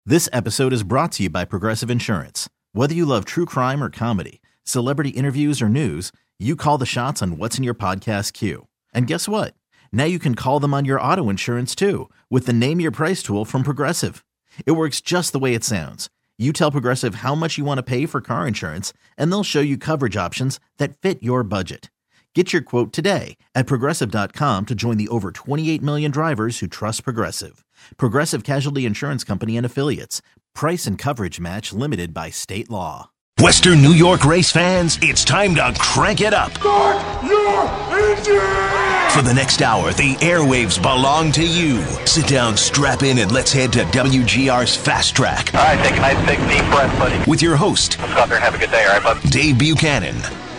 This episode is brought to you by Progressive Insurance. Whether you love true crime or comedy, celebrity interviews or news, you call the shots on what's in your podcast queue. And guess what? Now you can call them on your auto insurance too with the Name Your Price tool from Progressive. It works just the way it sounds. You tell Progressive how much you want to pay for car insurance, and they'll show you coverage options that fit your budget. Get your quote today at Progressive.com to join the over 28 million drivers who trust Progressive. Progressive Casualty Insurance Company and Affiliates. Price and coverage match limited by state law. Western New York race fans, it's time to crank it up. Start your engine! For the next hour, the airwaves belong to you. Sit down, strap in, and let's head to WGR's Fast Track. All right, take a nice big deep breath, buddy. With your host, Let's go out there and have a good day, all right, bud? Dave Buchanan.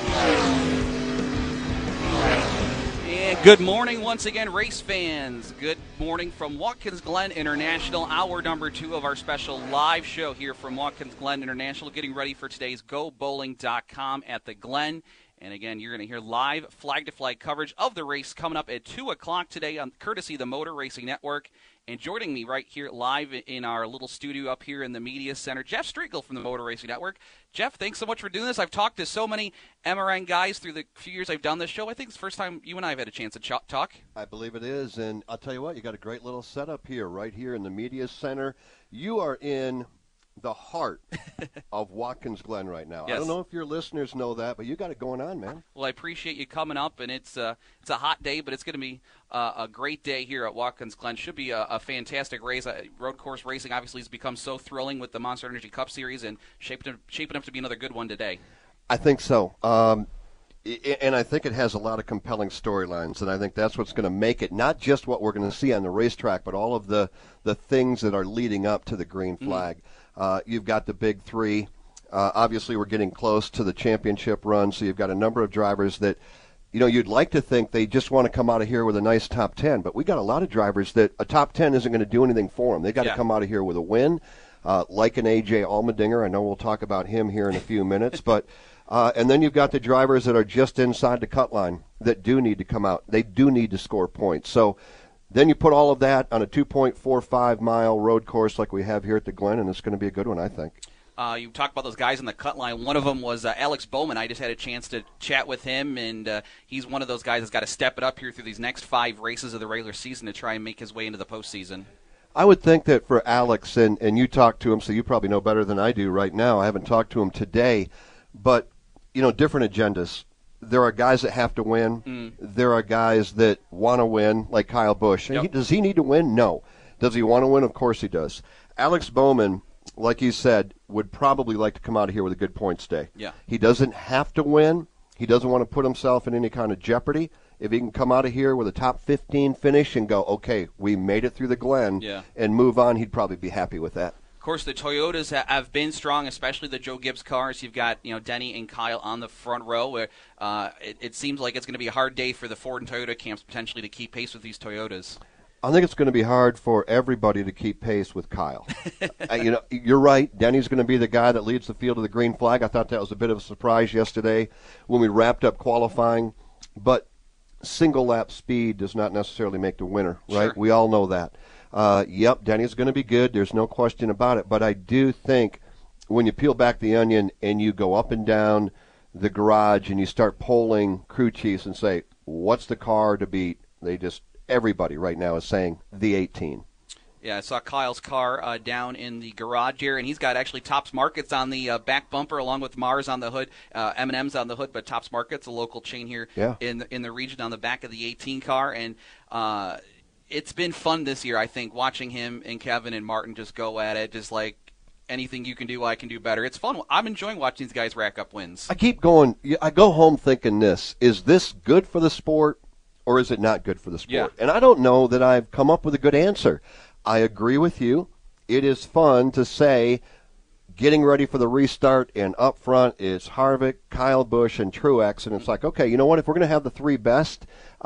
Good morning once again, race fans. Good morning from Watkins Glen International, hour number 2 of our special live show here from Watkins Glen International, getting ready for today's GoBowling.com at the Glen. And again, you're going to hear live flag-to-flag coverage of the race coming up at 2 o'clock today on courtesy of the Motor Racing Network. And joining me right here live in our little studio up here in the Media Center, Jeff Striegel from the Motor Racing Network. Jeff, thanks so much for doing this. I've talked to so many MRN guys through the few years I've done this show. I think it's the first time you and I have had a chance to talk. I believe it is, and I'll tell you what, you got a great little setup here, right here in the Media Center. You are in the heart of Watkins Glen right now. Yes. I don't know if your listeners know that, but you got it going on, man. Well, I appreciate you coming up, and it's a hot day, but it's going to be a great day here at Watkins Glen. Should be a fantastic race. Road course racing obviously has become so thrilling with the Monster Energy Cup Series, and shaping up to be another good one today. I think so. And I think it has a lot of compelling storylines, and I think that's what's going to make it not just what we're going to see on the racetrack, but all of the things that are leading up to the green flag. You've got the big three. Obviously, we're getting close to the championship run, so you've got a number of drivers that, you'd like to think they just want to come out of here with a nice top 10, but we got a lot of drivers that a top 10 isn't going to do anything for them. They got to come out of here with a win, like an A.J. Allmendinger. I know we'll talk about him here in a few minutes, but and then you've got the drivers that are just inside the cut line that do need to come out. They do need to score points. So then you put all of that on a 2.45-mile road course like we have here at the Glen, and it's going to be a good one, I think. You talked about those guys in the cut line. One of them was Alex Bowman. I just had a chance to chat with him, and he's one of those guys that's got to step it up here through these next 5 races of the regular season to try and make his way into the postseason. I would think that for Alex, and you talked to him, so you probably know better than I do right now. I haven't talked to him today, but, different agendas. There are guys that have to win. There are guys that want to win, like Kyle Busch. Yep. Does he need to win? No. Does he want to win? Of course he does. Alex Bowman, like you said, would probably like to come out of here with a good points day. Yeah. He doesn't have to win. He doesn't want to put himself in any kind of jeopardy. If he can come out of here with a top 15 finish and go, okay, we made it through the Glen, and move on, he'd probably be happy with that. Of course, the Toyotas have been strong, especially the Joe Gibbs cars. You've got Denny and Kyle on the front row. Where it seems like it's going to be a hard day for the Ford and Toyota camps potentially to keep pace with these Toyotas. I think it's going to be hard for everybody to keep pace with Kyle. You're right. Denny's going to be the guy that leads the field to the green flag. I thought that was a bit of a surprise yesterday when we wrapped up qualifying. But single lap speed does not necessarily make the winner, right? Sure. We all know that. Yep, Denny's going to be good. There's no question about it. But I do think when you peel back the onion and you go up and down the garage and you start polling crew chiefs and say, what's the car to beat? Everybody right now is saying the 18. Yeah, I saw Kyle's car down in the garage here, and he's got actually Tops Markets on the back bumper along with Mars on the hood, M&M's on the hood, but Tops Markets, a local chain here in the region, on the back of the 18 car. And it's been fun this year, I think, watching him and Kevin and Martin just go at it, just like anything you can do, I can do better. It's fun. I'm enjoying watching these guys rack up wins. I keep going. I go home thinking this. Is this good for the sport? Or is it not good for the sport? Yeah. And I don't know that I've come up with a good answer. I agree with you. It is fun to say getting ready for the restart, and up front is Harvick, Kyle Busch, and Truex. And it's like, okay, you know what? If we're going to have the 3 best,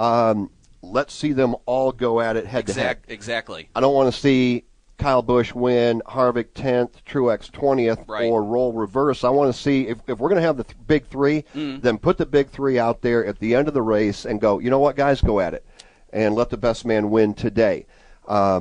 let's see them all go at it head-to-head. Exactly. I don't want to see Kyle Busch win, Harvick 10th, Truex 20th, right, or roll reverse. I want to see, if we're going to have the big 3, then put the big 3 out there at the end of the race and go, you know what, guys, go at it. And let the best man win today.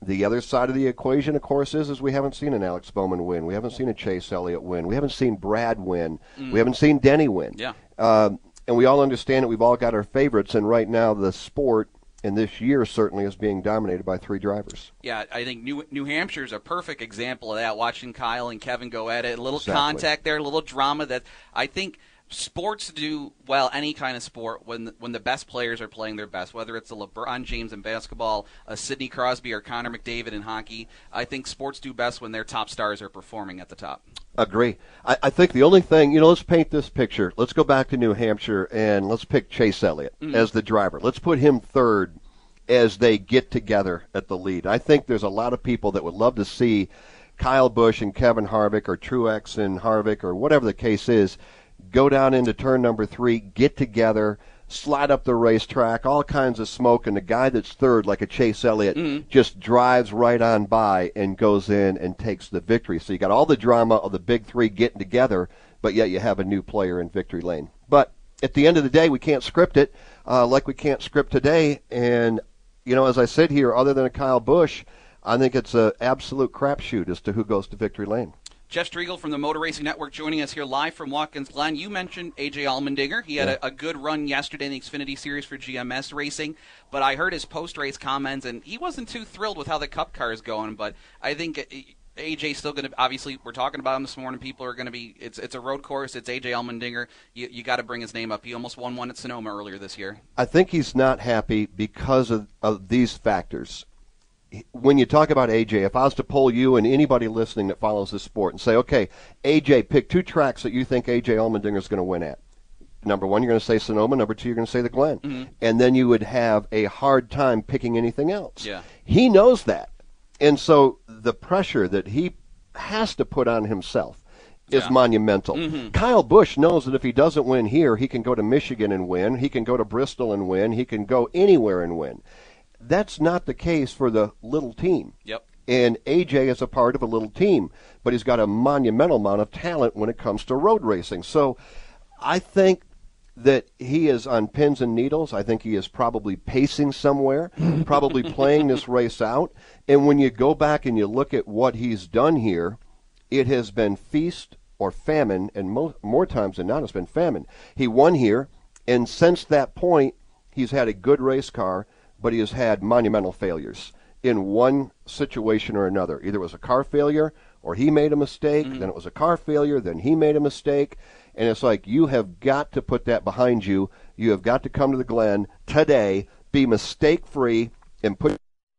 The other side of the equation, of course, is we haven't seen an Alex Bowman win. We haven't seen a Chase Elliott win. We haven't seen Brad win. We haven't seen Denny win. Yeah. And we all understand that we've all got our favorites, and right now the sport in this year certainly is being dominated by 3 drivers. Yeah, I think New Hampshire's a perfect example of that, watching Kyle and Kevin go at it. A little Exactly. contact there, a little drama that I think sports do well, any kind of sport, when the best players are playing their best, whether it's a LeBron James in basketball, a Sidney Crosby or Connor McDavid in hockey. I think sports do best when their top stars are performing at the top. Agree. I think the only thing, let's paint this picture. Let's go back to New Hampshire and let's pick Chase Elliott as the driver. Let's put him third as they get together at the lead. I think there's a lot of people that would love to see Kyle Busch and Kevin Harvick, or Truex and Harvick, or whatever the case is, go down into turn number 3, get together, slide up the racetrack, all kinds of smoke, and the guy that's third, like a Chase Elliott, just drives right on by and goes in and takes the victory. So you got all the drama of the big 3 getting together, but yet you have a new player in victory lane. But at the end of the day, we can't script it like we can't script today. And, as I said here, other than a Kyle Busch, I think it's an absolute crapshoot as to who goes to victory lane. Jeff Striegel from the Motor Racing Network joining us here live from Watkins Glen. You mentioned A.J. Allmendinger. He had a good run yesterday in the Xfinity Series for GMS Racing, but I heard his post-race comments, and he wasn't too thrilled with how the Cup car is going, but I think A.J.'s still going to, obviously, we're talking about him this morning. People are going to be, it's a road course. It's A.J. Allmendinger. You got to bring his name up. He almost won one at Sonoma earlier this year. I think he's not happy because of these factors. When you talk about AJ, if I was to poll you and anybody listening that follows this sport and say, okay, AJ, pick 2 tracks that you think AJ Allmendinger is going to win at. Number 1, you're going to say Sonoma. Number 2, you're going to say the Glen. Mm-hmm. And then you would have a hard time picking anything else. Yeah. He knows that. And so the pressure that he has to put on himself is monumental. Mm-hmm. Kyle Busch knows that if he doesn't win here, he can go to Michigan and win. He can go to Bristol and win. He can go anywhere and win. That's not the case for the little team. Yep. And AJ is a part of a little team, but he's got a monumental amount of talent when it comes to road racing. So I think that he is on pins and needles. I think he is probably pacing somewhere, probably playing this race out. And when you go back and you look at what he's done here, it has been feast or famine, and more times than not it's been famine. He won here, and since that point, he's had a good race car, but he has had monumental failures in one situation or another. Either it was a car failure or he made a mistake, then it was a car failure, then he made a mistake. And it's like, you have got to put that behind you. You have got to come to the Glen today, be mistake-free, and put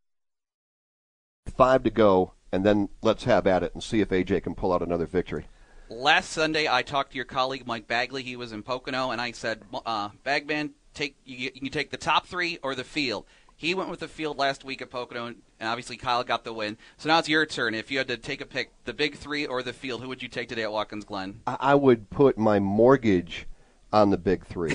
5 to go, and then let's have at it and see if AJ can pull out another victory. Last Sunday, I talked to your colleague Mike Bagley. He was in Pocono, and I said, Bagman, you can take the top 3 or the field. He went with the field last week at Pocono, and obviously Kyle got the win. So now it's your turn. If you had to take a pick, the big 3 or the field, who would you take today at Watkins Glen? I would put my mortgage on the big 3.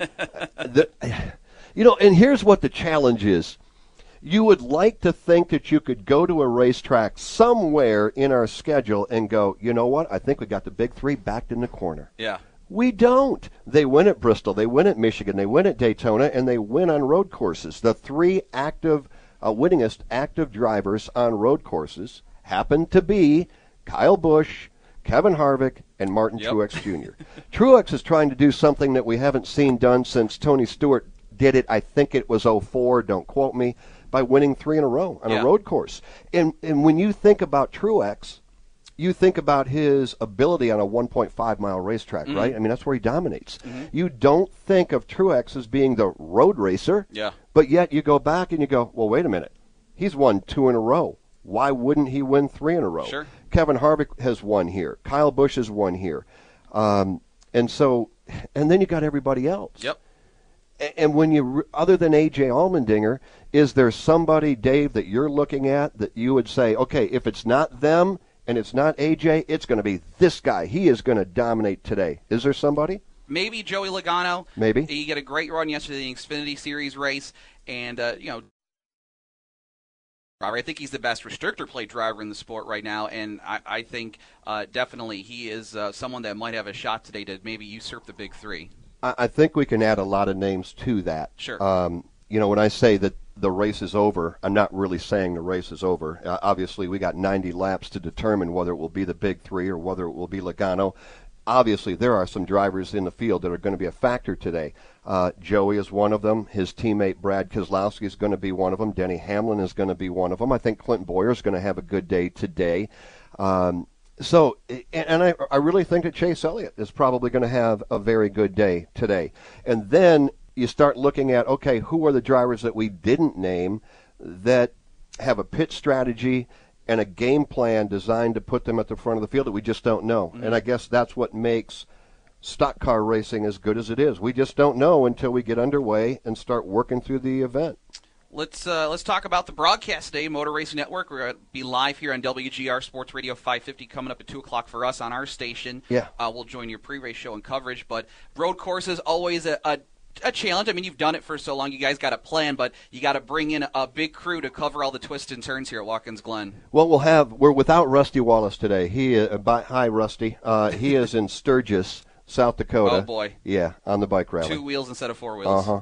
And here's what the challenge is. You would like to think that you could go to a racetrack somewhere in our schedule and go, you know what, I think we got the big 3 backed in the corner. Yeah. We don't. They win at Bristol, they win at Michigan, they win at Daytona, and they win on road courses. The 3 winningest active drivers on road courses happen to be Kyle Busch, Kevin Harvick, and Martin Truex Jr. Truex is trying to do something that we haven't seen done since Tony Stewart did it. I think it was 2004, don't quote me, by winning 3 in a row on a road course. And when you think about Truex, you think about his ability on a 1.5-mile racetrack, right? I mean, that's where he dominates. You don't think of Truex as being the road racer, but yet you go back and you go, well, wait a minute. He's won 2 in a row. Why wouldn't he win 3 in a row? Sure. Kevin Harvick has won here. Kyle Busch has won here. And then you got everybody else. Yep. And when you, other than A.J. Allmendinger, is there somebody, Dave, that you're looking at that you would say, okay, if it's not them, and it's not AJ, it's going to be this guy. He is going to dominate today. Is there somebody? Maybe Joey Logano. Maybe. He got a great run yesterday in the Xfinity Series race, and, I think he's the best restrictor plate driver in the sport right now, and I think definitely he is someone that might have a shot today to maybe usurp the big 3. I think we can add a lot of names to that. Sure. When I say that the race is over. I'm not really saying the race is over. Obviously, we got 90 laps to determine whether it will be the Big Three or whether it will be Logano. Obviously, there are some drivers in the field that are going to be a factor today. Joey is one of them. His teammate Brad Keselowski is going to be one of them. Denny Hamlin is going to be one of them. I think Clinton Boyer is going to have a good day today. I really think that Chase Elliott is probably going to have a very good day today. And then you start looking at, okay, who are the drivers that we didn't name that have a pit strategy and a game plan designed to put them at the front of the field that we just don't know. Mm-hmm. And I guess that's what makes stock car racing as good as it is. We just don't know until we get underway and start working through the event. Let's talk about the broadcast today, Motor Racing Network. We're going to be live here on WGR Sports Radio 550 coming up at 2 o'clock for us on our station. Yeah. We'll join your pre-race show and coverage. But road course is always a challenge. I mean, you've done it for so long. You guys got a plan, but you got to bring in a big crew to cover all the twists and turns here at Watkins Glen. Well, we're without Rusty Wallace today. Hi, Rusty. He is in Sturgis, South Dakota. Oh, boy. Yeah, on the bike rally. 2 wheels instead of 4 wheels.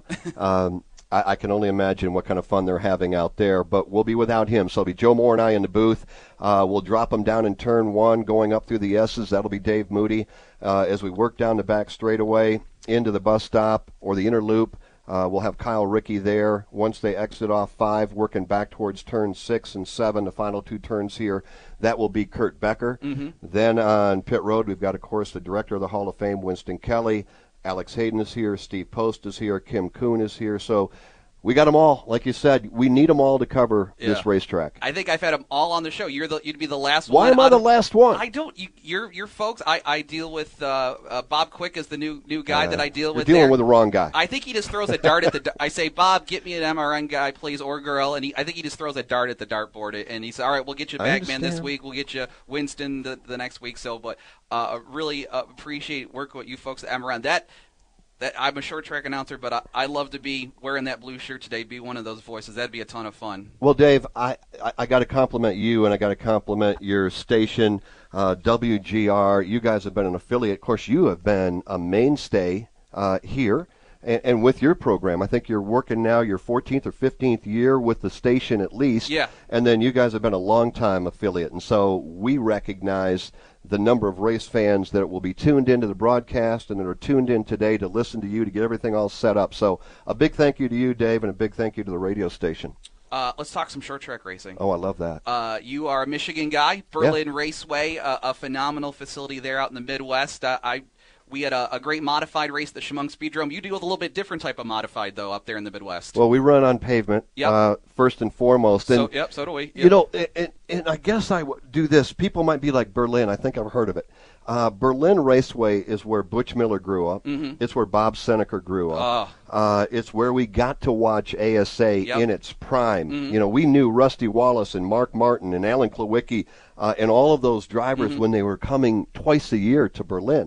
I can only imagine what kind of fun they're having out there, but we'll be without him. So it'll be Joe Moore and I in the booth. We'll drop him down in turn 1, going up through the S's. That'll be Dave Moody. As we work down the back straightaway into the bus stop or the inner loop, we'll have Kyle Rickey there. Once they exit off 5, working back towards turn 6 and 7, the final 2 turns here, that will be Kurt Becker. Mm-hmm. Then on pit road, we've got, of course, the director of the Hall of Fame, Winston Kelly. Alex Hayden is here. Steve Post is here. Kim Kuhn is here. So we got them all. Like you said, we need them all to cover this racetrack. I think I've had them all on the show. You'd be the last one. Why am I the last one? I don't. You're folks. I deal with Bob Quick is the new guy that I deal with. You're dealing with the wrong guy. I think he just throws a dart at the. I say, Bob, get me an MRN guy, please, or girl, and I think he just throws a dart at the dartboard, and he says, all right, we'll get you Bagman this week. We'll get you Winston the next week. So, but really appreciate working with you folks at MRN. I'm a short track announcer, but I love to be wearing that blue shirt today, be one of those voices. That'd be a ton of fun. Well, Dave, I got to compliment you, and I got to compliment your station, WGR. You guys have been an affiliate. Of course, you have been a mainstay here. And with your program, I think you're working now your 14th or 15th year with the station at least. Yeah. And then you guys have been a long-time affiliate. And so we recognize the number of race fans that will be tuned into the broadcast and that are tuned in today to listen to you, to get everything all set up. So a big thank you to you, Dave, and a big thank you to the radio station. Let's talk some short track racing. Oh, I love that. You are a Michigan guy, Berlin Raceway, a phenomenal facility there out in the Midwest. We had a great modified race at the Chemung Speedrome. You deal with a little bit different type of modified, though, up there in the Midwest. Well, we run on pavement, first and foremost. And, so do we. Yep. You know, and I guess I would do this. People might be like Berlin. I think I've heard of it. Berlin Raceway is where Butch Miller grew up. Mm-hmm. It's where Bob Seneca grew up. It's where we got to watch ASA in its prime. Mm-hmm. You know, we knew Rusty Wallace and Mark Martin and Alan Klawicki and all of those drivers when they were coming twice a year to Berlin.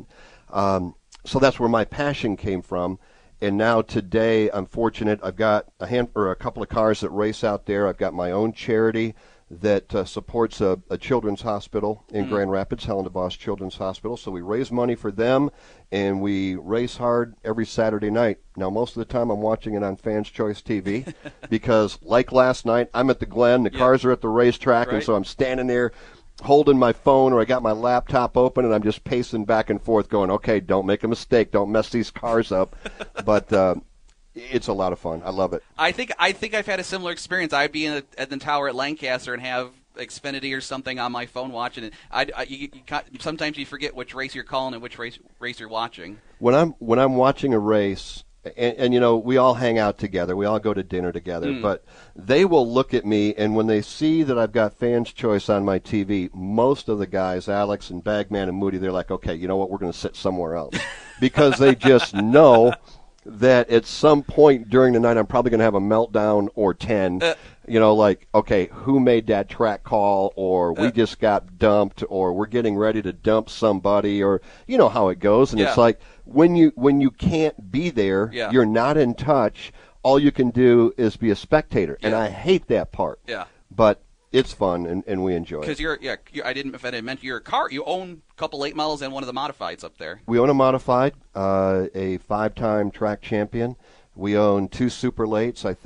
So that's where my passion came from. And now today, I'm fortunate. I've got a couple of cars that race out there. I've got my own charity that supports a children's hospital in Grand Rapids, Helen DeVos Children's Hospital. So we raise money for them, and we race hard every Saturday night. Now, most of the time I'm watching it on Fans Choice TV because, like last night, I'm at the Glen. The cars are at the racetrack, and so I'm standing there holding my phone, or I got my laptop open, and I'm just pacing back and forth going, okay, don't make a mistake. Don't mess these cars up. But it's a lot of fun. I love it. I think I've had a similar experience. I'd be at the tower at Lancaster and have Xfinity or something on my phone watching it. Sometimes you forget which race you're calling and which race you're watching. When I'm watching a race, and you know, we all hang out together. We all go to dinner together. But they will look at me, and when they see that I've got Fans Choice on my TV, most of the guys, Alex and Bagman and Moody, they're like, okay, you know what, we're going to sit somewhere else. Because they just know that at some point during the night I'm probably going to have a meltdown or 10. You know, like, okay, who made that track call, or we just got dumped, or we're getting ready to dump somebody, or you know how it goes. And it's like when you can't be there, you're not in touch. All you can do is be a spectator, and I hate that part. Yeah, but it's fun, and we enjoy it. Because I didn't mention your car. You own a couple late models and one of the modifieds up there. We own a modified, a 5-time track champion. We own 2 super lates. I think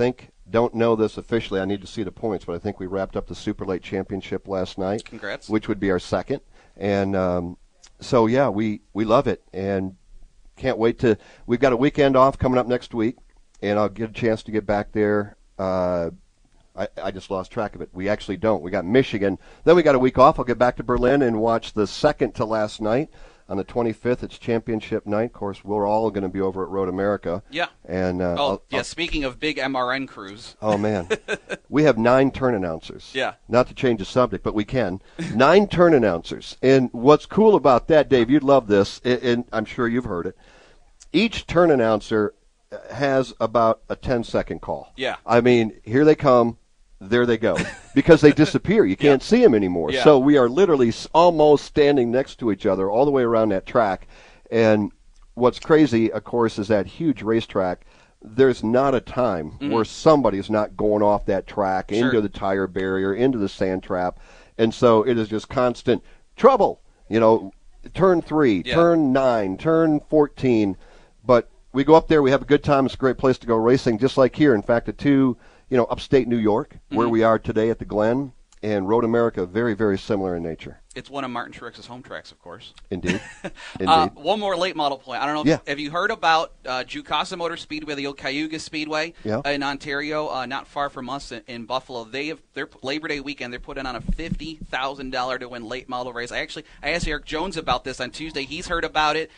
don't know this officially. I need to see the points, but I think we wrapped up the Super Late Championship last night. Congrats. Which would be our second. And so, yeah, we love it and can't wait to – we've got a weekend off coming up next week, and I'll get a chance to get back there. I just lost track of it. We actually don't. We got Michigan. Then we got a week off. I'll get back to Berlin and watch the second to last night. On the 25th, it's championship night. Of course, we're all going to be over at Road America. Yeah. And speaking of big MRN crews. Oh, man. We have 9 turn announcers. Yeah. Not to change the subject, but we can. 9 turn announcers. And what's cool about that, Dave, you'd love this, and I'm sure you've heard it. Each turn announcer has about a 10-second call. Yeah. I mean, here they come. There they go, because they disappear. You can't see them anymore. Yeah. So we are literally almost standing next to each other all the way around that track. And what's crazy, of course, is that huge racetrack. There's not a time where somebody's not going off that track into the tire barrier, into the sand trap. And so it is just constant trouble. Turn 3, turn 9, turn 14. But we go up there. We have a good time. It's a great place to go racing, just like here. In fact, upstate New York, where we are today at the Glen, and Road America, very, very similar in nature. It's one of Martin Truex's home tracks, of course. Indeed. One more late model point. I don't know. Have you heard about Jukasa Motor Speedway, the old Cayuga Speedway in Ontario, not far from us in Buffalo? Their Labor Day weekend, they're putting on a $50,000 to win late model race. I asked Eric Jones about this on Tuesday. He's heard about it.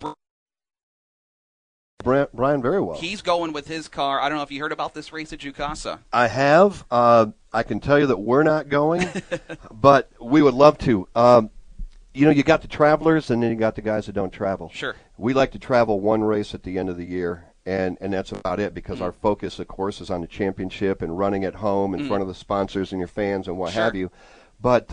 Brian, very well. He's going with his car. I don't know if you heard about this race at Jukasa. I have. I can tell you that we're not going, but we would love to. You got the travelers, and then you got the guys that don't travel. Sure. We like to travel one race at the end of the year, and that's about it, because our focus, of course, is on the championship and running at home in front of the sponsors and your fans and what have you. But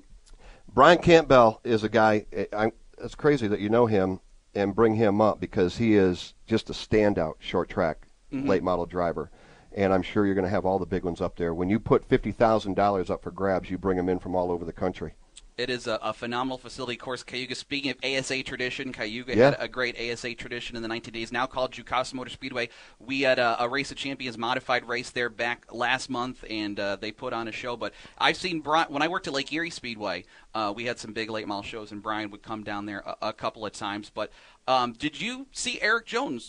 Brian Campbell is a guy, it's crazy that you know him and bring him up, because he is just a standout short track late model driver. And I'm sure you're going to have all the big ones up there. When you put $50,000 up for grabs, you bring them in from all over the country. It is a phenomenal facility. Of course, Cayuga, speaking of ASA tradition, Cayuga had a great ASA tradition in the 19 days, now called Jukasa Motor Speedway. We had a Race of Champions modified race there back last month, and they put on a show. But I've seen Brian, when I worked at Lake Erie Speedway, we had some big late model shows, and Brian would come down there a couple of times. But did you see Eric Jones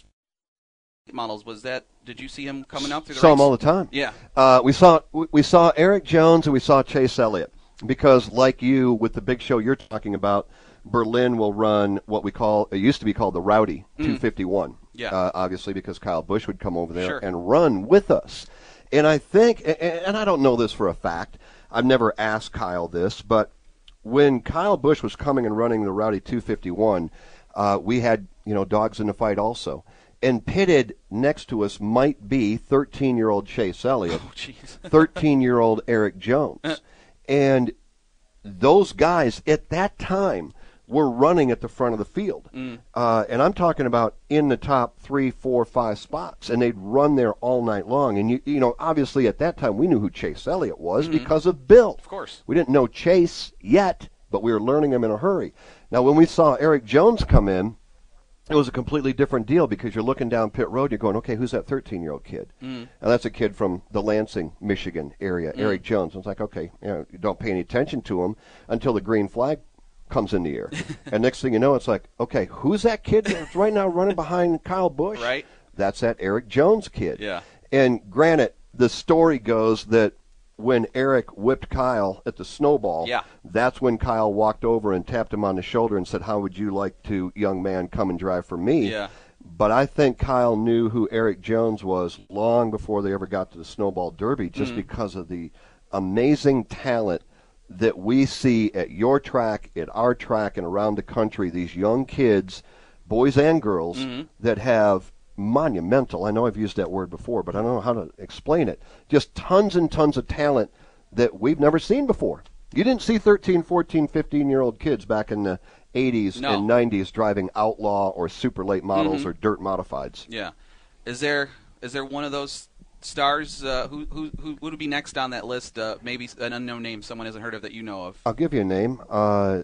models? Did you see him coming up through the race? Saw him all the time. Yeah. We saw Eric Jones, and we saw Chase Elliott. Because, like you, with the big show you're talking about, Berlin will run what it used to be called the Rowdy 251. Yeah. Obviously, because Kyle Busch would come over there Sure. and run with us. And I think, and I don't know this for a fact, I've never asked Kyle this, but when Kyle Busch was coming and running the Rowdy 251, we had, dogs in the fight also. And pitted next to us might be 13-year-old Chase Elliott, 13-year-old Eric Jones. And those guys at that time were running at the front of the field. And I'm talking about in the top 3, 4, 5 spots. And they'd run there all night long. And, obviously at that time we knew who Chase Elliott was because of Bill. Of course. We didn't know Chase yet, but we were learning him in a hurry. Now, when we saw Eric Jones come in, it was a completely different deal, because you're looking down pit road, you're going, okay, who's that 13-year-old kid? And that's a kid from the Lansing, Michigan area, Eric Jones. I was like, okay, you don't pay any attention to him until the green flag comes in the air. And next thing you know, it's like, okay, who's that kid that's right now running behind Kyle Busch? Right. That's that Eric Jones kid. Yeah. And granted, the story goes that when Eric whipped Kyle at the snowball, that's when Kyle walked over and tapped him on the shoulder and said, how would you like to, young man, come and drive for me? Yeah. But I think Kyle knew who Eric Jones was long before they ever got to the Snowball Derby, just because of the amazing talent that we see at your track, at our track, and around the country. These young kids, boys and girls, that have monumental, I know I've used that word before, but I don't know how to explain it, just tons and tons of talent that we've never seen before. You didn't see 13, 14, 15-year-old kids back in the 80s and 90s driving outlaw or super late models or dirt modifieds. Yeah. Is there one of those stars who would be next on that list? Maybe an unknown name someone hasn't heard of that you know of. I'll give you a name.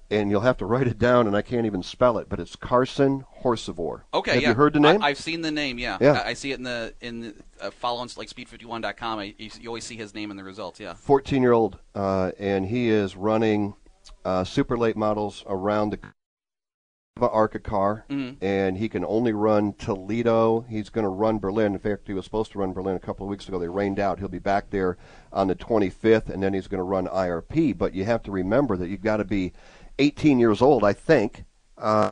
and you'll have to write it down, and I can't even spell it, but it's Carson Hocevar. Okay, have you heard the name? I've seen the name. Yeah. I see it in the follow-ons like speed51.com. You always see his name in the results. Yeah, 14-year-old, and he is running super late models around the ARCA car, and he can only run Toledo. He's going to run Berlin. In fact, he was supposed to run Berlin a couple of weeks ago. They rained out. He'll be back there on the 25th, and then he's going to run IRP. But you have to remember that you've got to be 18 years old, I think, at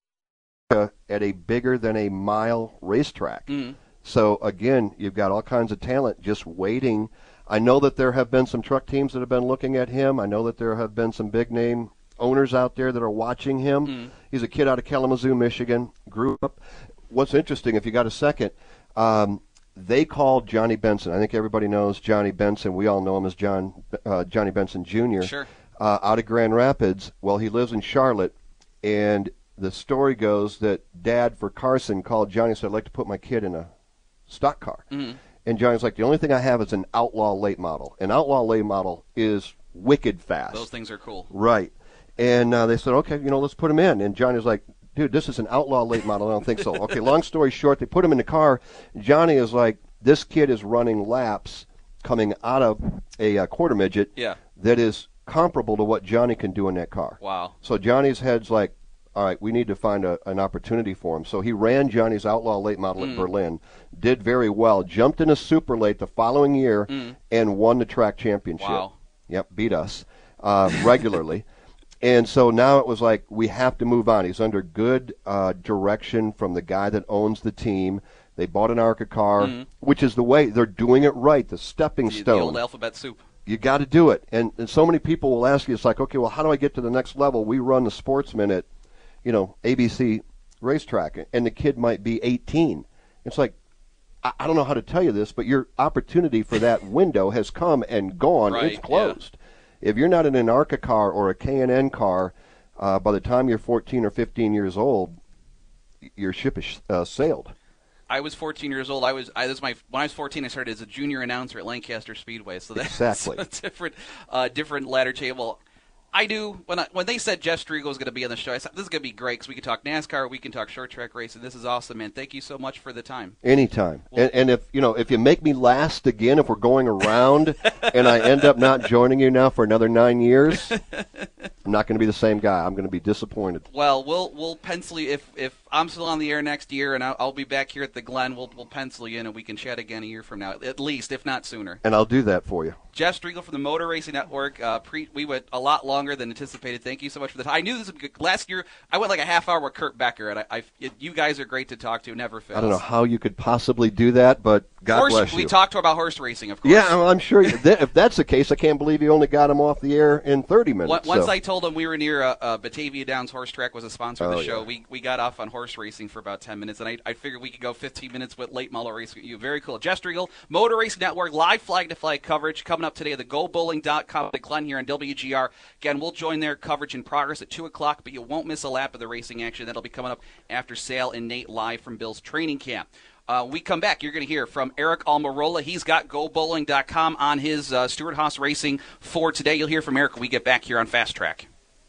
a bigger than a mile racetrack. So, again, you've got all kinds of talent just waiting. I know that there have been some truck teams that have been looking at him. I know that there have been some big-name owners out there that are watching him. He's a kid out of Kalamazoo, Michigan, grew up. What's interesting, if you got a second, they called Johnny Benson. I think everybody knows Johnny Benson. We all know him as Johnny Benson Jr. Sure. Out of Grand Rapids. Well, he lives in Charlotte, and the story goes that Dad for Carson called Johnny and said, I'd like to put my kid in a stock car. And Johnny's like, the only thing I have is an Outlaw late model. An Outlaw late model is wicked fast. Those things are cool. Right. And they said, okay, let's put him in. And Johnny's like, dude, this is an Outlaw late model. I don't think so. Okay, long story short, they put him in the car. Johnny is like, this kid is running laps coming out of a quarter midget that is comparable to what Johnny can do in that car. Wow. So Johnny's head's like, all right, we need to find an opportunity for him. So he ran Johnny's Outlaw late model at Berlin, did very well, jumped in a super late the following year, and won the track championship. Wow. Yep, beat us regularly. And so now it was like, we have to move on. He's under good direction from the guy that owns the team. They bought an ARCA car, which is the way. They're doing it right, the stepping stone. The old alphabet soup. You got to do it. And so many people will ask you, it's like, okay, well, how do I get to the next level? We run the Sportsman at, ABC racetrack, and the kid might be 18. It's like, I don't know how to tell you this, but your opportunity for that window has come and gone. Right, it's closed. If you're not in an ARCA car or a K&N car, by the time you're 14 or 15 years old, your ship is sailed. I was 14 years old. When I was 14, I started as a junior announcer at Lancaster Speedway. So that's exactly a different ladder table. I do. When they said Jeff Striegel was going to be on the show, I said, this is going to be great because we can talk NASCAR, we can talk short track racing. This is awesome, man. Thank you so much for the time. Anytime. Well, and if you make me last again, if we're going around and I end up not joining you now for another 9 years, I'm not going to be the same guy. I'm going to be disappointed. Well, we'll pencil you if I'm still on the air next year and I'll be back here at the Glen. We'll pencil you in and we can chat again a year from now, at least, if not sooner. And I'll do that for you. Jeff Striegel from the Motor Racing Network. We went a lot longer than anticipated. Thank you so much for the time. I knew this would be good. Last year, I went like a half hour with Kurt Becker, and you guys are great to talk to. Never fails. I don't know how you could possibly do that, but God bless you. We talked about horse racing, of course. Yeah, I'm sure. If that's the case, I can't believe you only got him off the air in 30 minutes. Once I told him we were near Batavia Downs Horse Track was a sponsor of the show, we got off on horse racing for about 10 minutes, and I figured we could go 15 minutes with late model racing with you. Very cool. Jeff Striegel, Motor Racing Network, live flag-to-flag coverage coming up today at the GoBowling.com at Glen here on WGR. Again, we'll join their coverage in progress at 2 o'clock, but you won't miss a lap of the racing action. That'll be coming up after Sal and Nate live from Bill's training camp. We come back, you're going to hear from Eric Almirola. He's got GoBowling.com on his Stewart Haas Racing for today. You'll hear from Eric when we get back here on Fast Track.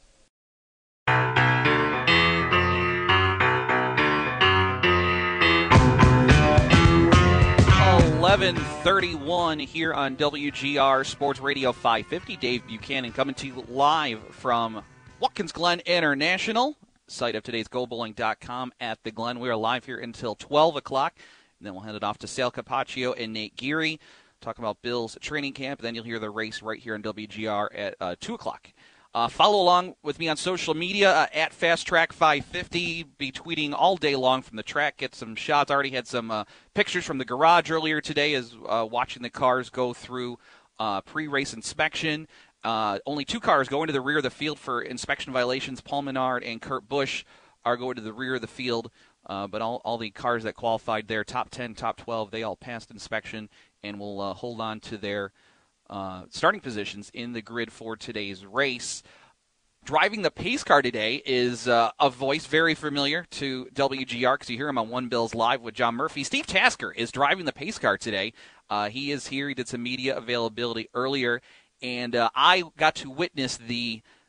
11:31 here on WGR Sports Radio 550. Dave Buchanan coming to you live from Watkins Glen International, site of today's GoBowling.com at the Glen. We are live here until 12 o'clock, and then we'll hand it off to Sal Capaccio and Nate Geary, talking about Bill's training camp. Then you'll hear the race right here on WGR at 2 o'clock. Follow along with me on social media at FastTrack550. Be tweeting all day long from the track. Get some shots. Already had some pictures from the garage earlier today as watching the cars go through pre-race inspection. Only 2 cars go into the rear of the field for inspection violations. Paul Menard and Kurt Busch are going to the rear of the field. But all the cars that qualified there, top 10, top 12, they all passed inspection and will hold on to their starting positions in the grid for today's race. Driving the pace car today is a voice very familiar to WGR because you hear him on One Bills Live with John Murphy. Steve Tasker is driving the pace car today. He is here. He did some media availability earlier, and I got to witness the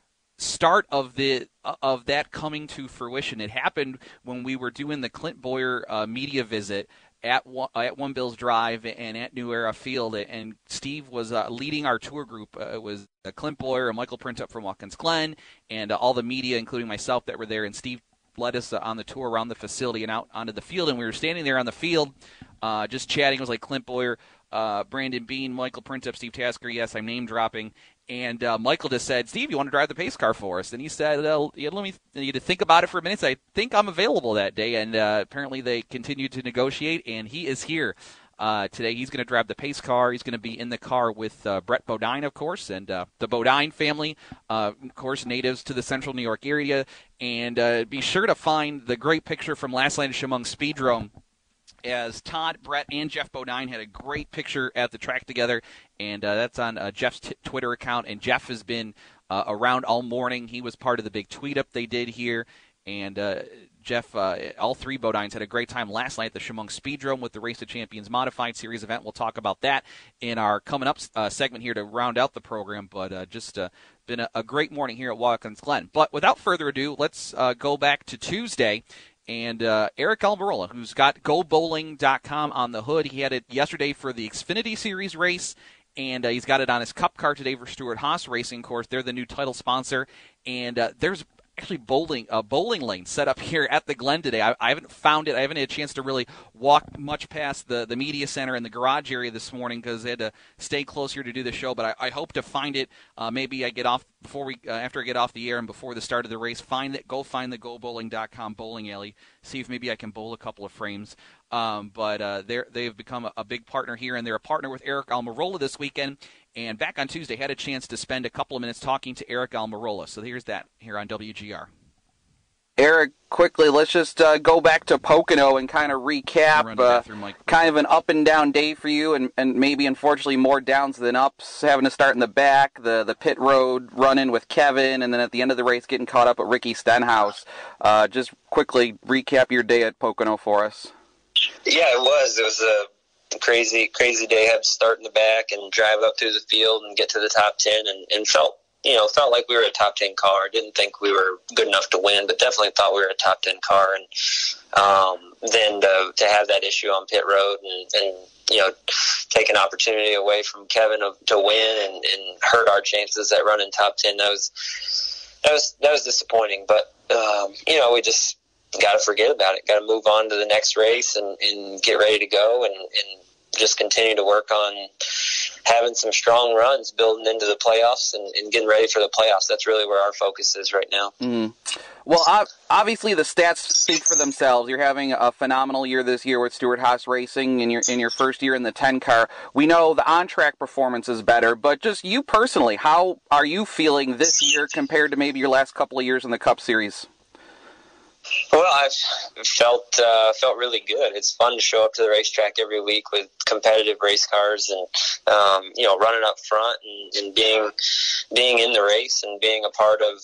start of that coming to fruition. It happened when we were doing the Clint Boyer media visit at One Bills Drive and at New Era Field, and Steve was leading our tour group. It was Clint Boyer and Michael Printup from Watkins Glen, and all the media, including myself, that were there. And Steve led us on the tour around the facility and out onto the field. And we were standing there on the field, just chatting. It was like Clint Boyer, Brandon Beane, Michael Printup, Steve Tasker. Yes, I'm name dropping. And Michael just said, "Steve, you want to drive the pace car for us?" And he said, "Let me need to think about it for a minute. So I think I'm available that day." And apparently they continued to negotiate, and he is here today. He's going to drive the pace car. He's going to be in the car with Brett Bodine, of course, and the Bodine family, of course, natives to the central New York area. And be sure to find the great picture from last night at Chemung Speedrome, as Todd, Brett, and Jeff Bodine had a great picture at the track together, and that's on Jeff's Twitter account. And Jeff has been around all morning. He was part of the big tweet-up they did here, and Jeff, all three Bodines had a great time last night at the Chemung Speedrome with the Race of Champions Modified Series event. We'll talk about that in our coming up segment here to round out the program, but just been a great morning here at Watkins Glen. But without further ado, let's go back to Tuesday. And Eric Almirola, who's got GoBowling.com on the hood, he had it yesterday for the Xfinity Series race, and he's got it on his Cup car today for Stewart-Haas Racing Course. They're the new title sponsor, and there's actually a bowling lane set up here at the Glen today. I haven't found it. I haven't had a chance to really walk much past the media center and the garage area this morning because I had to stay close here to do the show. But I hope to find it. Maybe I get off after I get off the air and before the start of the race. Go find the GoBowling.com bowling alley. See if maybe I can bowl a couple of frames. But they've become a big partner here, and they're a partner with Eric Almirola this weekend. And back on Tuesday, had a chance to spend a couple of minutes talking to Eric Almirola. So here's that here on WGR. Eric, quickly, let's just go back to Pocono and kind of recap. Kind of an up and down day for you, and maybe unfortunately more downs than ups. Having to start in the back, the pit road run-in with Kevin, and then at the end of the race getting caught up with Ricky Stenhouse. Just quickly recap your day at Pocono for us. Yeah, it was. It was a crazy day. Had to start in the back and drive up through the field and get to the top 10, and felt like we were a top 10 car. Didn't think we were good enough to win, but definitely thought we were a top 10 car. And then to have that issue on pit road and take an opportunity away from Kevin to win and hurt our chances at running top 10. That was disappointing. But we just got to forget about it. Got to move on to the next race and get ready to go and just continue to work on having some strong runs, building into the playoffs and getting ready for the playoffs. That's really where our focus is right now. Mm-hmm. Well, obviously the stats speak for themselves. You're having a phenomenal year this year with Stewart-Haas Racing in your first year in the 10 car. We know the on-track performance is better, but just you personally, how are you feeling this year compared to maybe your last couple of years in the Cup Series? Well, I've felt really good. It's fun to show up to the racetrack every week with competitive race cars and running up front and being in the race and being a part of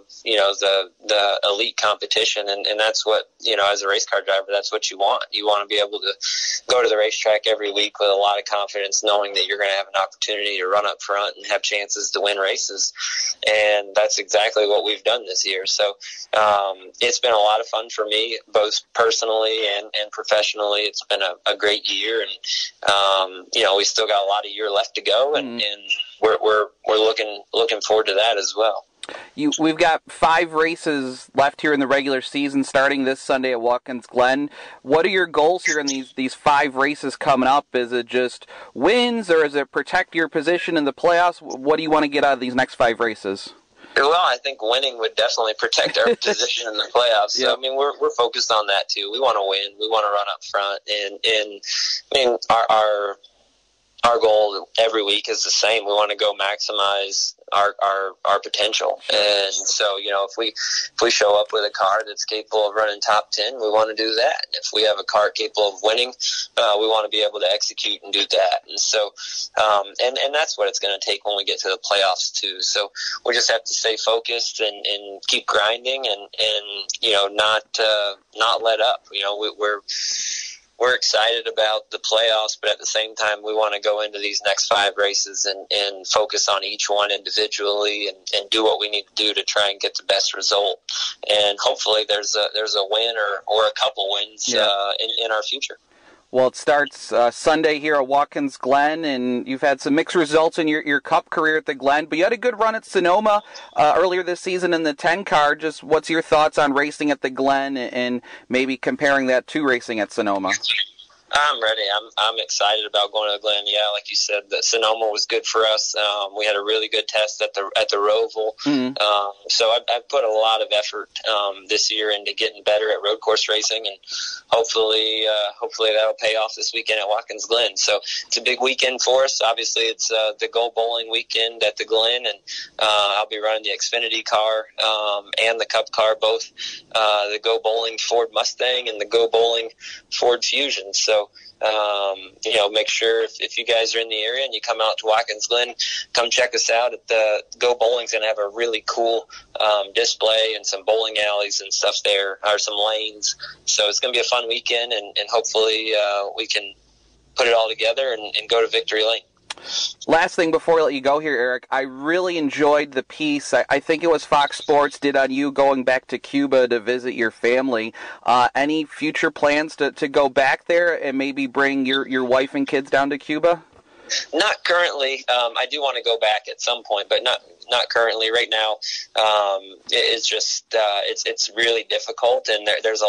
the elite competition, and that's what, as a race car driver, that's what you want. You want to be able to go to the racetrack every week with a lot of confidence, knowing that you're going to have an opportunity to run up front and have chances to win races, and that's exactly what we've done this year. So it's been a lot of fun for me, both personally and professionally. It's been a great year, and we still got a lot of year left to go, and we're looking forward to that as well. We've got 5 races left here in the regular season, starting this Sunday at Watkins Glen. What are your goals here in these 5 races coming up? Is it just wins, or is it protect your position in the playoffs? What do you want to get out of these next 5 races? Well, I think winning would definitely protect our position in the playoffs. So, I mean, we're focused on that too. We want to win. We want to run up front, and our goal every week is the same. We want to go maximize our potential. And so, if we show up with a car that's capable of running top 10, we want to do that. If we have a car capable of winning, we want to be able to execute and do that. And so, and that's what it's going to take when we get to the playoffs too. So we just have to stay focused and keep grinding and not let up. we're excited about the playoffs, but at the same time, we want to go into these next 5 races and focus on each one individually and do what we need to do to try and get the best result. And hopefully there's a win or a couple wins in our future. Well, it starts Sunday here at Watkins Glen, and you've had some mixed results in your Cup career at the Glen, but you had a good run at Sonoma earlier this season in the 10 car. Just what's your thoughts on racing at the Glen and maybe comparing that to racing at Sonoma? I'm ready. I'm excited about going to the Glen. Yeah, like you said, the Sonoma was good for us. We had a really good test at the Roval. Mm-hmm. So I've put a lot of effort this year into getting better at road course racing, and hopefully that'll pay off this weekend at Watkins Glen. So it's a big weekend for us. Obviously, it's the Go Bowling weekend at the Glen, and I'll be running the Xfinity car and the Cup car, both the Go Bowling Ford Mustang and the Go Bowling Ford Fusion. So, make sure if you guys are in the area and you come out to Watkins Glen, come check us out at the Go Bowling's going to have a really cool display and some bowling alleys and stuff there, or some lanes. So it's going to be a fun weekend, and hopefully we can put it all together and go to Victory Lane. Last thing before we let you go here, Eric, I really enjoyed the piece. I think it was Fox Sports did on you going back to Cuba to visit your family. Any future plans to go back there and maybe bring your wife and kids down to Cuba? Not currently. I do want to go back at some point, but not currently. Right now, it's just it's really difficult, and there's a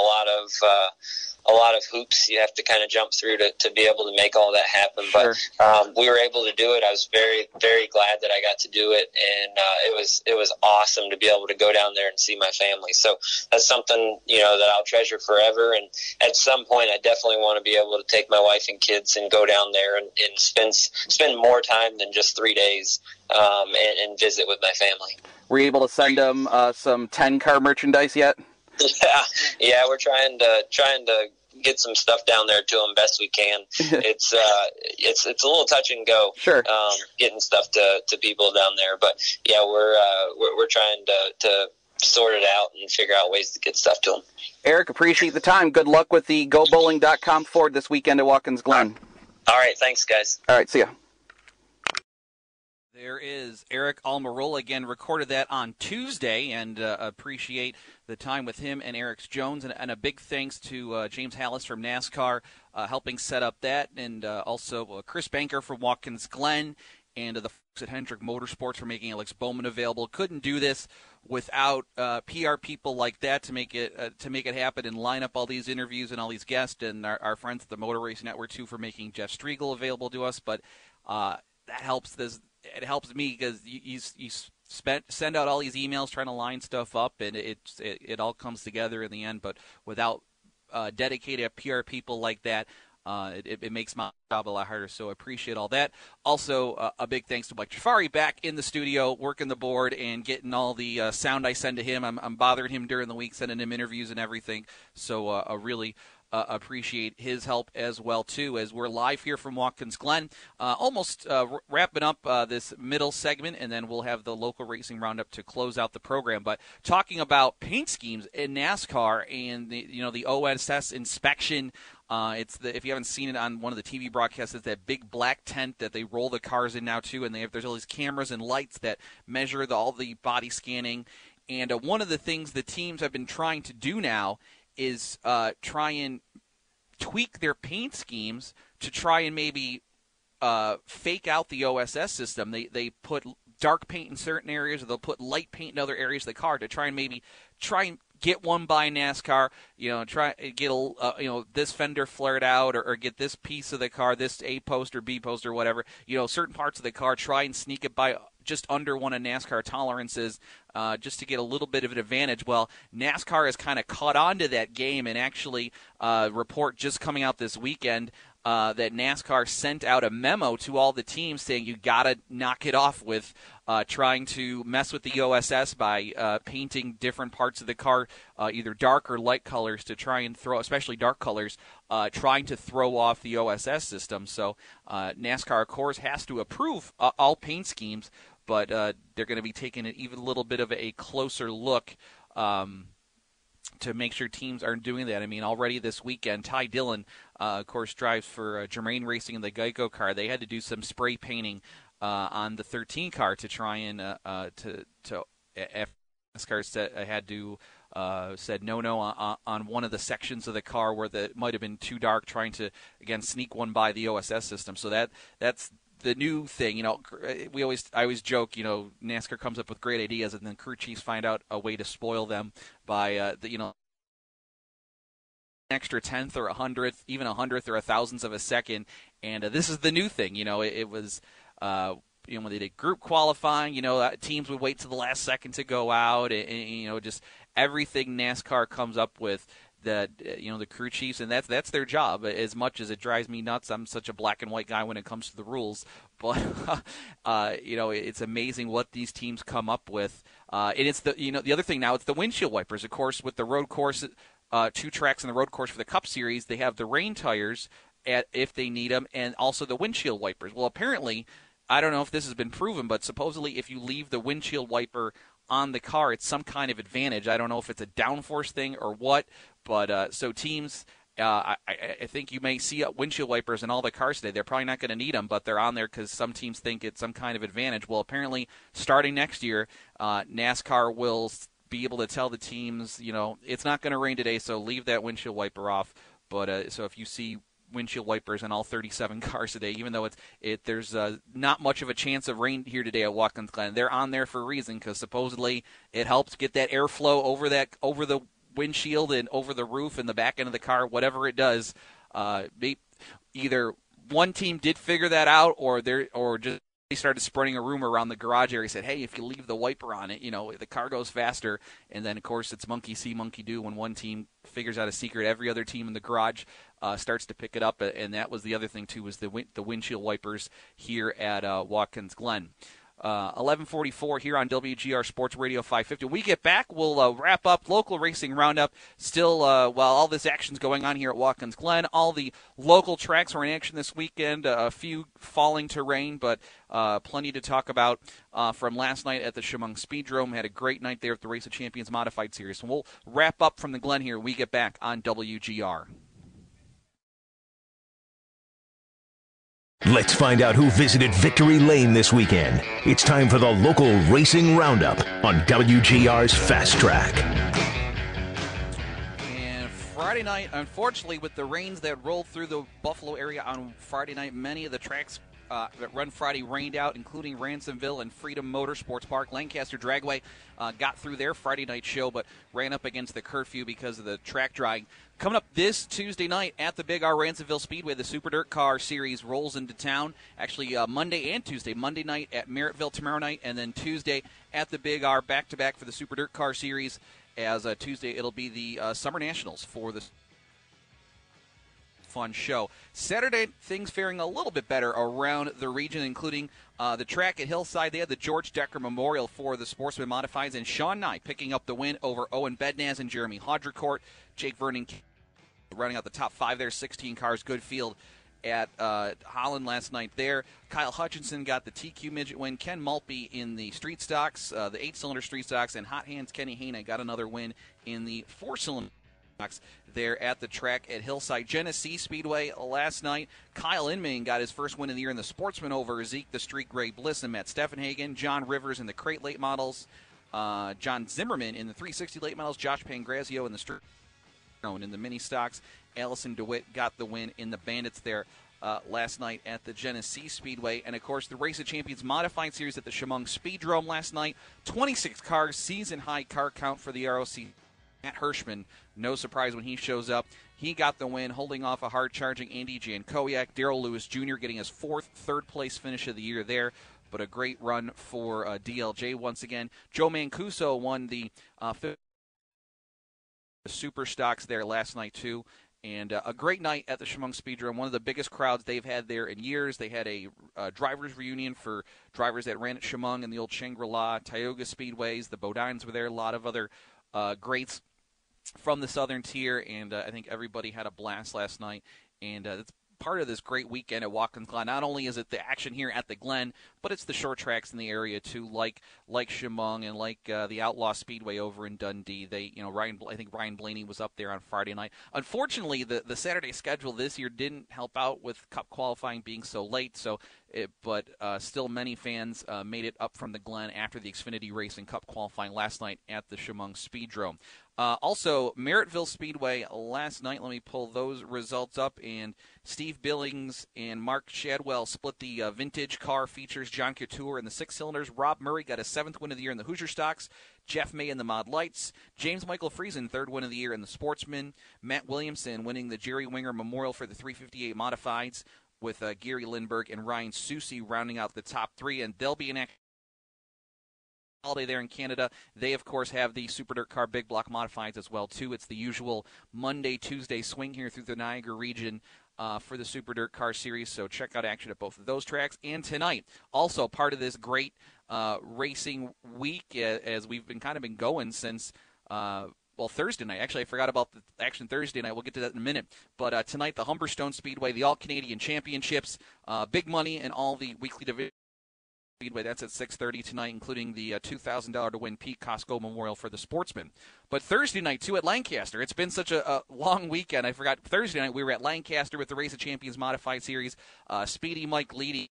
lot of hoops you have to kind of jump through to be able to make all that happen. Sure. But we were able to do it. I was very, very glad that I got to do it, and it was awesome to be able to go down there and see my family. So that's something that I'll treasure forever. And at some point, I definitely want to be able to take my wife and kids and go down there and spend more time than just 3 days and visit with my family. Were you able to send them some 10-car merchandise yet? Yeah, we're trying to get some stuff down there to them best we can. It's a little touch and go. Sure. Getting stuff to people down there, but yeah, we're trying to sort it out and figure out ways to get stuff to them. Eric, appreciate the time. Good luck with the GoBowling.com Ford this weekend at Watkins Glen. All right, thanks, guys. All right, see ya. There is Eric Almirola again, recorded that on Tuesday, and appreciate the time with him and Eric Jones, and a big thanks to James Hallis from NASCAR helping set up that, and also Chris Banker from Watkins Glen, and the folks at Hendrick Motorsports for making Alex Bowman available. Couldn't do this without PR people like that to make it happen and line up all these interviews and all these guests, and our friends at the Motor Racing Network too for making Jeff Striegel available to us. But that helps this. It helps me because you send out all these emails trying to line stuff up, and it all comes together in the end. But without dedicated PR people like that, it makes my job a lot harder. So I appreciate all that. Also, a big thanks to Mike Jafari back in the studio, working the board and getting all the sound I send to him. I'm bothering him during the week, sending him interviews and everything. So I really appreciate his help as well, too, as we're live here from Watkins Glen. Almost wrapping up this middle segment, and then we'll have the local racing roundup to close out the program. But talking about paint schemes in NASCAR and the OSS inspection, if you haven't seen it on one of the TV broadcasts, it's that big black tent that they roll the cars in now, too, and there's all these cameras and lights that measure all the body scanning. And one of the things the teams have been trying to do now is try and tweak their paint schemes to try and maybe fake out the OSS system. They put dark paint in certain areas, or they'll put light paint in other areas of the car to try and get one by NASCAR. Try get this fender flared out, or get this piece of the car, this A post or B post or whatever. Certain parts of the car, try and sneak it by just under one of NASCAR tolerances, just to get a little bit of an advantage. Well, NASCAR has kind of caught on to that game, and actually report just coming out this weekend that NASCAR sent out a memo to all the teams saying you got to knock it off with trying to mess with the OSS by painting different parts of the car, either dark or light colors, to try and throw, especially dark colors, trying to throw off the OSS system. So NASCAR, of course, has to approve all paint schemes, but they're going to be taking an even little bit of a closer look to make sure teams aren't doing that. I mean, already this weekend, Ty Dillon, of course, drives for Germain Racing in the Geico car. They had to do some spray painting on the 13 car to try and NASCAR said no on one of the sections of the car where it might have been too dark, trying to again sneak one by the OSS system. So that's the new thing. You know, I always joke, you know, NASCAR comes up with great ideas and then crew chiefs find out a way to spoil them by extra tenth or 100th, even 100th or 1,000th of a second. And this is the new thing. You know, it was when they did group qualifying, you know, teams would wait to the last second to go out, and you know, just everything NASCAR comes up with. The crew chiefs, and that's their job. As much as it drives me nuts, I'm such a black and white guy when it comes to the rules. But it's amazing what these teams come up with. And it's the other thing now. It's the windshield wipers, of course, with the road course, 2 tracks in the road course for the Cup Series. They have the rain tires if they need them, and also the windshield wipers. Well, apparently, I don't know if this has been proven, but supposedly if you leave the windshield wiper on the car, it's some kind of advantage. I don't know if it's a downforce thing or what, but so teams, I think you may see windshield wipers in all the cars today. They're probably not going to need them, but they're on there because some teams think it's some kind of advantage. Well, apparently, starting next year, NASCAR will be able to tell the teams, you know, it's not going to rain today, so leave that windshield wiper off. But so if you see windshield wipers in all 37 cars today, even though there's not much of a chance of rain here today at Watkins Glen, they're on there for a reason, because supposedly it helps get that airflow over the windshield and over the roof and the back end of the car, whatever it does. Either one team did figure that out, or just they started spreading a rumor around the garage area. Said, hey, if you leave the wiper on it, you know, the car goes faster. And then, of course, it's monkey see, monkey do. When one team figures out a secret, every other team in the garage starts to pick it up. And that was the other thing, too, was the windshield wipers here at Watkins Glen. 11:44 here on WGR Sports Radio 550. When we get back, we'll wrap up local racing roundup. Still, while all this action's going on here at Watkins Glen, all the local tracks are in action this weekend. A few falling to rain, but plenty to talk about from last night at the Chemung Speedrome. Had a great night there at the Race of Champions Modified Series. And we'll wrap up from the Glen here when we get back on WGR. Let's find out who visited Victory Lane this weekend. It's time for the local racing roundup on WGR's Fast Track. And Friday night, unfortunately, with the rains that rolled through the Buffalo area on Friday night, many of the tracks that run Friday rained out, including Ransomville and Freedom Motorsports Park. Lancaster Dragway got through their Friday night show, but ran up against the curfew because of the track drying. Coming up this Tuesday night at the Big R Ransomville Speedway, the Super Dirt Car Series rolls into town. Actually, Monday and Tuesday. Monday night at Merrittville tomorrow night, and then Tuesday at the Big R, back-to-back for the Super Dirt Car Series. As Tuesday, it'll be the Summer Nationals for the fun show. Saturday, things faring a little bit better around the region, including the track at Hillside. They had the George Decker Memorial for the Sportsman Modifieds, and Sean Nye picking up the win over Owen Bednaz and Jeremy Hodricourt. Jake Vernon running out the top 5 there, 16 cars, good field at Holland last night there. Kyle Hutchinson got the TQ midget win. Ken Maltby in the street stocks, the 8-cylinder street stocks, and Hot Hands Kenny Haney got another win in the 4-cylinder stocks there at the track at Hillside. Genesee Speedway last night. Kyle Inman got his first win of the year in the Sportsman over Zeke the Street Gray Bliss and Matt Steffenhagen. John Rivers in the Crate late models. John Zimmerman in the 360 late models. Josh Pangrazio in the street in the mini stocks. Allison DeWitt got the win in the Bandits there last night at the Genesee Speedway. And, of course, the Race of Champions Modified Series at the Chemung Speedrome last night. 26 cars, season-high car count for the ROC. Matt Hirschman, no surprise when he shows up. He got the win, holding off a hard-charging Andy Jankowiak. Darrell Lewis Jr. getting his 4th third-place finish of the year there. But a great run for DLJ once again. Joe Mancuso won the Super Stocks there last night, too. And a great night at the Chemung Speedrome, one of the biggest crowds they've had there in years. They had a drivers' reunion for drivers that ran at Chemung and the old Shangri-La, Tioga Speedways. The Bodines were there, a lot of other greats from the Southern Tier, and I think everybody had a blast last night. And it's part of this great weekend at Watkins Glen. Not only is it the action here at the Glen, but it's the short tracks in the area too, like Chemung and like the Outlaw Speedway over in Dundee. I think Ryan Blaney was up there on Friday night. Unfortunately, the Saturday schedule this year didn't help out with Cup qualifying being so late. But still, many fans made it up from the Glen after the Xfinity race and Cup qualifying last night at the Chemung Speedrome. Also, Merrittville Speedway last night. Let me pull those results up. And Steve Billings and Mark Shadwell split the vintage car features. John Couture in the 6 cylinders. Rob Murray got his 7th win of the year in the Hoosier Stocks. Jeff May in the Mod Lights. James Michael Friesen, 3rd win of the year in the Sportsman. Matt Williamson winning the Jerry Winger Memorial for the 358 Modifieds, with Gary Lindbergh and Ryan Susi rounding out the top 3. And they'll be in holiday there in Canada. They, of course, have the Super Dirt Car Big Block Modifieds as well, too. It's the usual Monday, Tuesday swing here through the Niagara region for the Super Dirt Car Series, so check out action at both of those tracks. And tonight, also part of this great racing week, as we've been going since Thursday night. Actually, I forgot about the action Thursday night. We'll get to that in a minute. But tonight, the Humberstone Speedway, the All-Canadian Championships, big money in all the weekly division Speedway. That's at 6:30 tonight, including the $2,000 to win Pete Costco Memorial for the Sportsman. But Thursday night, too, at Lancaster. It's been such a long weekend. I forgot Thursday night we were at Lancaster with the Race of Champions Modified Series. Speedy Mike Leedy.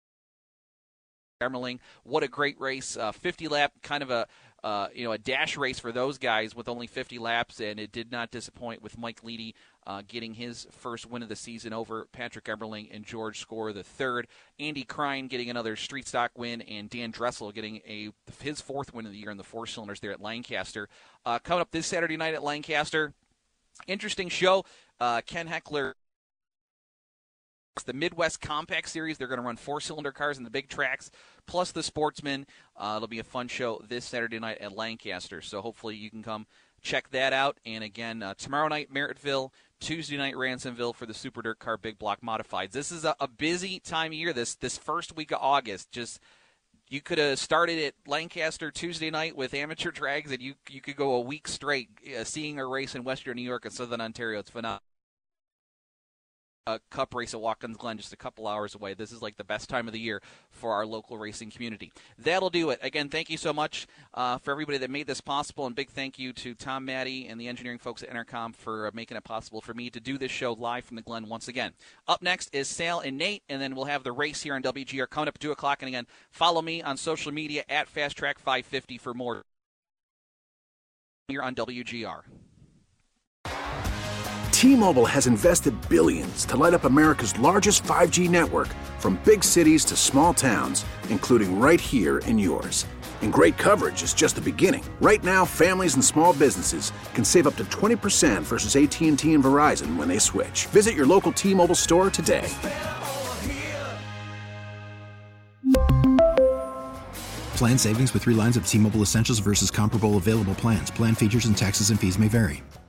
What a great race. 50-lap, kind of a dash race for those guys with only 50 laps, and it did not disappoint with Mike Leedy getting his first win of the season over Patrick Eberling and George Score III. Andy Crine getting another street stock win, and Dan Dressel getting his 4th win of the year in the 4 cylinders there at Lancaster. Coming up this Saturday night at Lancaster, interesting show. Ken Heckler. It's the Midwest Compact Series. They're going to run 4-cylinder cars in the big tracks, plus the Sportsman. It'll be a fun show this Saturday night at Lancaster, so hopefully you can come check that out. And again, tomorrow night, Merrittville, Tuesday night, Ransomville for the Super Dirt Car Big Block Modifieds. This is a busy time of year, this first week of August. You could have started at Lancaster Tuesday night with amateur drags, and you could go a week straight seeing a race in Western New York and Southern Ontario. It's phenomenal. A Cup race at Watkins Glen just a couple hours away. This is like the best time of the year for our local racing community. That'll do it. Again, thank you so much for everybody that made this possible, and big thank you to Tom Maddie and the engineering folks at Intercom for making it possible for me to do this show live from the Glen once again. Up next is Sal and Nate, and then we'll have the race here on WGR coming up at 2 o'clock. And again, follow me on social media at FastTrack550 for more here on WGR. T-Mobile has invested billions to light up America's largest 5G network, from big cities to small towns, including right here in yours. And great coverage is just the beginning. Right now, families and small businesses can save up to 20% versus AT&T and Verizon when they switch. Visit your local T-Mobile store today. Plan savings with 3 lines of T-Mobile Essentials versus comparable available plans. Plan features and taxes and fees may vary.